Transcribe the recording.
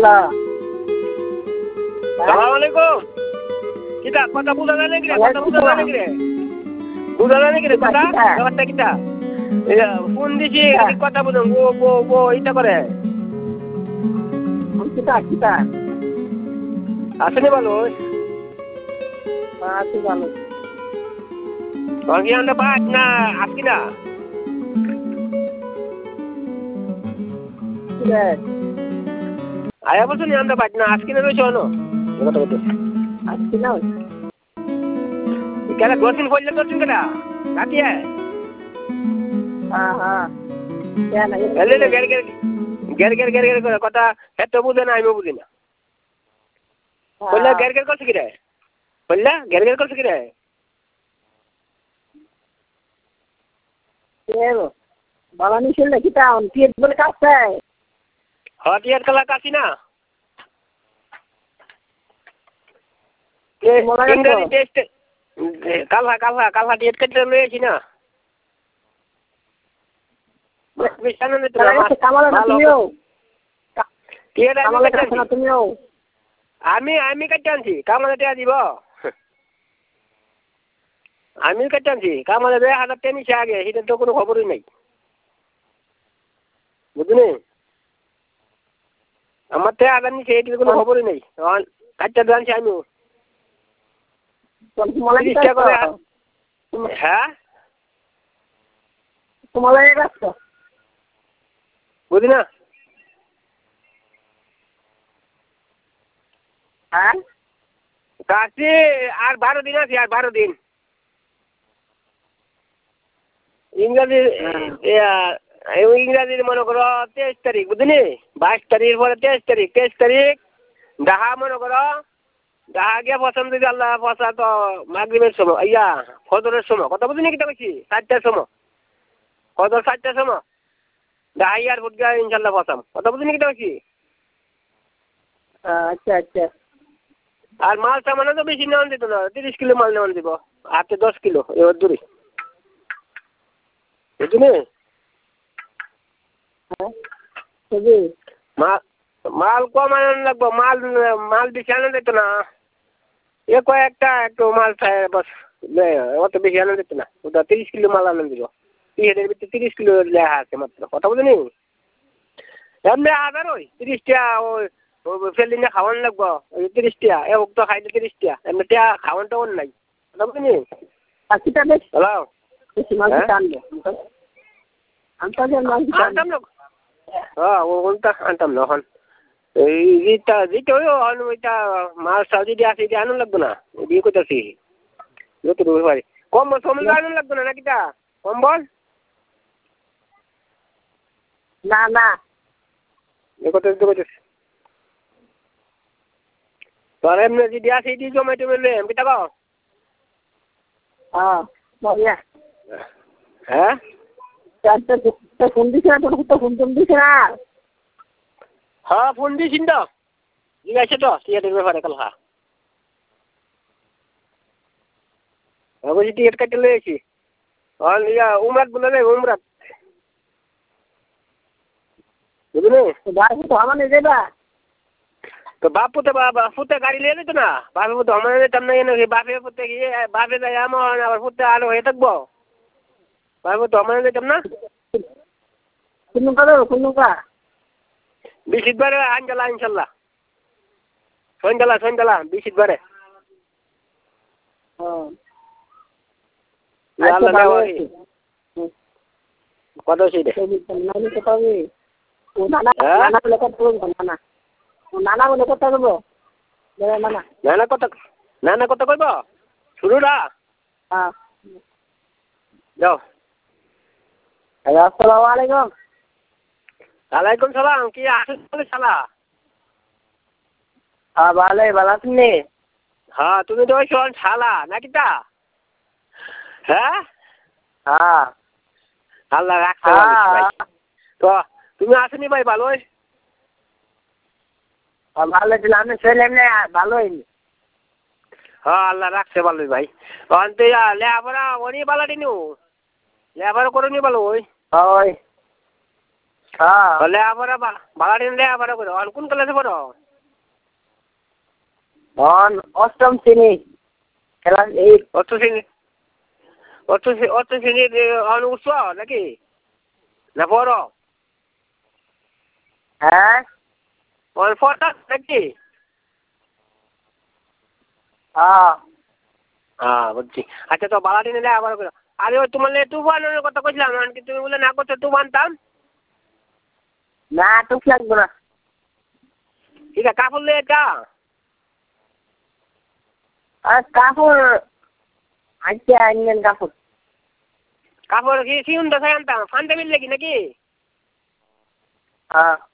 Hello সালাম আলাইকুম। কিটা কথা বুঝা যায় নাকি রে? কথা বুঝা যায় নাকি রে? বুঝা যায় নাকি রে কথা? ব্যাপারটা কিটা? ফোন দিছি খালি কথা বুঝুন গো গো গো এইটা করে। কিতা কিতা আসেনি ভালো? আছি ভালো। কি আনতে পাস না আসকি না? আয়া বলছো নি আনতে পাস না আসকি না রয়েছে অন? কথা বলতে আসছি না কেন দর্শন করলে দর্শন কেটা রাতি হ্যাঁ হ্যাঁ কেন এলে গের গের গের গের গের গের করে কথা এত বুঝে না আমিও বুঝি না কইলা গের গের করছে কি রে কইলা গের গের করছে কি রে কেলো বালানি ছিল কিতা অন কি বলে কাছে হটিয়ার কালা কাছি না ইংরেজি টেস্ট কালহা কালহা কালহা টেস্ট করতে লয়েছি না আমি আমি কাটতে আনছি কামালে টেয়া দিব আমি কাটতে আনছি কামালে 2000 টাকা নিচে আগে সেটা তো কোনো খবরই নাই বুঝলি আমার 2000 নিচে এটার কোনো খবরই নেই কাটতে আনছি আমিও হ্যাঁ বুঝি না হ্যাঁ কাছে আর 12 দিন আছে আর 12 দিন ইংরাজি ইংরাজির মনে করো 23 তারিখ বুঝলি 22 তারিখ পরে 23 তারিখ ডাহা মনে করো ডাহা গিয়ে পছন্দ যদি আল্লাহ পয়সা তো মাগরিবের সময় ইয়া ফজরের সময় কথা বুঝলি কিটা কইছি 4টার সময় ফজর 4টার সময় ডাহা এয়ারপোর্ট গিয়ে ইনশাল্লাহ পছাম কথা বুঝলি কিটা কইছি আচ্ছা আচ্ছা আর মাল সামানো তো বেশি নেওয়ান দিত না 30 কিলো মাল নেওয়ান দিব হাতে 10 কিলো এবার দূরে বুঝলি মাল কম আনান লাগবো মাল মাল বেশি আনা যেত না এ কয়েকটা একটু মাল বস অত বেশি আনা যেত না ওটা 30 কিলো মাল আনান দিব 30 কিলো লেখা আছে মাত্র কথা বুঝলি এমনি হাজার ওই 30 টাকা ওই ফেলিনে খাওয়ান লাগবো ওই 30 টাকা এ তো খাইলে 30 টাকা এমনি টাকা খাওয়ান টাওয়ান নাই কথা বুঝলি হ্যালো আনতাম না হ্যাঁ ওটা আনতাম না এখন এই যেটা যেটা ওইটা মাছ যদি আসে এটা আনুন লাগবে না দিয়ে কোথাছি যত রুই পারি কম সময় আনুন লাগবে না নাকিটা কম বল না না এ কথা কোথাছি তোর এমনি যদি আসে এটি জমাইতে বললে এমনি টাকা হ্যাঁ ফোন দিছে না তোর ফোন দিছে না হ্যাঁ ফোন দিয়েছিস তো ঠিক আছে তো টিকিটের ব্যাপারে কালহা বলছি টিকিট কাটতে লয়েছি ইয়া উমরাত বলে রে উমরাত বুঝলি তো ফুতে গাড়ি লিয়ে যেত না বাপে পুতে আমার যেতাম না নাকি বাপে পুতে গিয়ে বাপে যাই আমার আবার ফুতে আলো হয়ে থাকবো বাপে পুতে আমার যেতাম না বিশিতবারে আনজালা ইনশাল্লাহ সন্ধ্যালা বিশিতবারে কত সেই নানা বলে কথা বলবো নানা কত কইব শুরু না যাও আসসালামু আলাইকুম ওয়ালাইকুম সালাম কি আসলে শালা ভালো আছেন হ্যাঁ তুমি তো ওই শালা নাকি তা হ্যাঁ হ্যাঁ আল্লাহ রাখছে তো তুমি আসেনি ভাই ভালোই ভালো ছিল আমি ছেলে ভালো হয়নি হ্যাঁ আল্লাহ রাখছে ভালোই ভাই অন্তে লেখাপড়া অনেক ভালো দিনু লেখাপড়া করে নি ভালো ওই ওই হ্যাঁ লেখাপড়া বালা দিন লেখাপড়া করো আর কোন ক্লাসে পড়ো অষ্টম শ্রেণী ক্লাস 8 অষ্ট শ্রেণীর উচ্চ নাকি না বড় হ্যাঁ পড়া নাকি হ্যাঁ বুঝছি আচ্ছা তো বালা দিন লেখাপড়া করো আরে ওই তোমার তুফানের কথা কইছিলাম কি তুমি বলে না করছো তুফান টান না টুক লাগবে না ঠিক আছে কাপড় লিয়ে যা আর কাপড় আজকে আনলেন কাপড় কি সিউন দশাই আনতাম ফান্ডে মিললে কি নাকি হ্যাঁ